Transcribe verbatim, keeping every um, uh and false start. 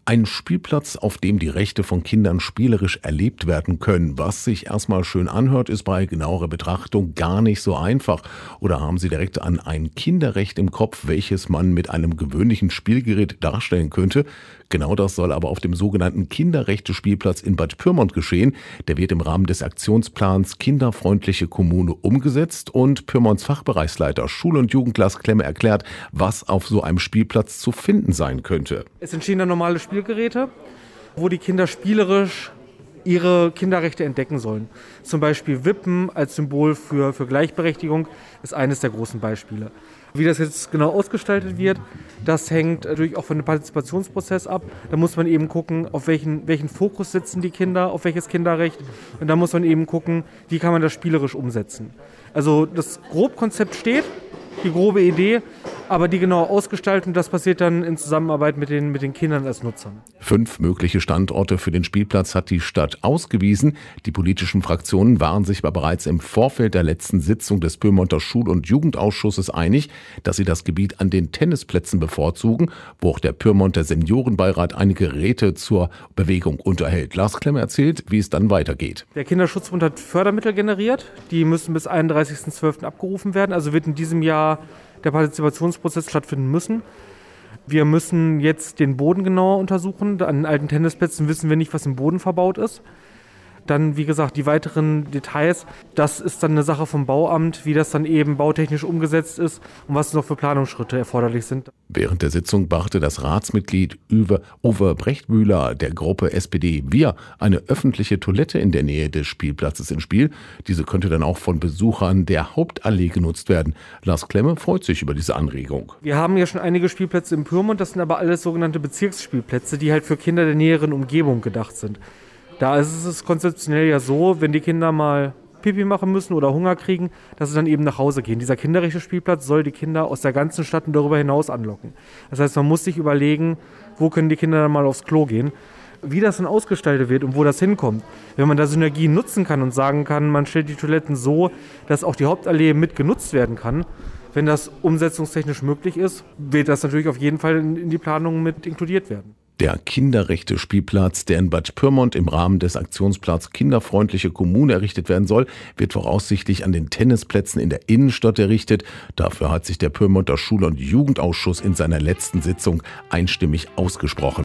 Ein Spielplatz, auf dem die Rechte von Kindern spielerisch erlebt werden können. Was sich erstmal schön anhört, ist bei genauerer Betrachtung gar nicht so einfach. Oder haben Sie direkt an ein Kinderrecht im Kopf, welches man mit einem gewöhnlichen Spielgerät darstellen könnte? Genau das soll aber auf dem sogenannten Kinderrechte-Spielplatz in Bad Pyrmont geschehen. Der wird im Rahmen des Aktionsplans Kinderfreundliche Kommune umgesetzt und Pyrmonts Fachbereichsleiter Schul- und Jugend Lars Klemme erklärt, was auf so einem Spielplatz zu finden sein könnte. Es entstehen dann normale Spielgeräte, wo die Kinder spielerisch ihre Kinderrechte entdecken sollen. Zum Beispiel Wippen als Symbol für, für Gleichberechtigung ist eines der großen Beispiele. Wie das jetzt genau ausgestaltet wird, das hängt natürlich auch von dem Partizipationsprozess ab. Da muss man eben gucken, auf welchen, welchen Fokus setzen die Kinder, auf welches Kinderrecht. Und da muss man eben gucken, wie kann man das spielerisch umsetzen. Also das Grobkonzept steht, die grobe Idee, aber die genaue Ausgestaltung, das passiert dann in Zusammenarbeit mit den, mit den Kindern als Nutzern. Fünf mögliche Standorte für den Spielplatz hat die Stadt ausgewiesen. Die politischen Fraktionen waren sich aber bereits im Vorfeld der letzten Sitzung des Pyrmonter Schul- und Jugendausschusses einig, dass sie das Gebiet an den Tennisplätzen bevorzugen, wo auch der Pyrmonter Seniorenbeirat einige Räte zur Bewegung unterhält. Lars Klemme erzählt, wie es dann weitergeht. Der Kinderschutzbund hat Fördermittel generiert. Die müssen bis einunddreißigsten zwölften abgerufen werden. Also wird in diesem Jahr der Partizipationsprozess stattfinden müssen. Wir müssen jetzt den Boden genauer untersuchen. An den alten Tennisplätzen wissen wir nicht, was im Boden verbaut ist. Dann, wie gesagt, die weiteren Details, das ist dann eine Sache vom Bauamt, wie das dann eben bautechnisch umgesetzt ist und was noch für Planungsschritte erforderlich sind. Während der Sitzung brachte das Ratsmitglied Uwe, Uwe Brechtbühler der Gruppe S P D Wir eine öffentliche Toilette in der Nähe des Spielplatzes ins Spiel. Diese könnte dann auch von Besuchern der Hauptallee genutzt werden. Lars Klemme freut sich über diese Anregung. Wir haben ja schon einige Spielplätze in Pyrmont, das sind aber alles sogenannte Bezirksspielplätze, die halt für Kinder der näheren Umgebung gedacht sind. Da ist es konzeptionell ja so, wenn die Kinder mal Pipi machen müssen oder Hunger kriegen, dass sie dann eben nach Hause gehen. Dieser kinderrechte Spielplatz soll die Kinder aus der ganzen Stadt und darüber hinaus anlocken. Das heißt, man muss sich überlegen, wo können die Kinder dann mal aufs Klo gehen. Wie das dann ausgestaltet wird und wo das hinkommt. Wenn man da Synergien nutzen kann und sagen kann, man stellt die Toiletten so, dass auch die Hauptallee mit genutzt werden kann, wenn das umsetzungstechnisch möglich ist, wird das natürlich auf jeden Fall in die Planung mit inkludiert werden. Der Kinderrechte-Spielplatz, der in Bad Pyrmont im Rahmen des Aktionsplans Kinderfreundliche Kommune errichtet werden soll, wird voraussichtlich an den Tennisplätzen in der Innenstadt errichtet. Dafür hat sich der Pyrmonter Schul- und Jugendausschuss in seiner letzten Sitzung einstimmig ausgesprochen.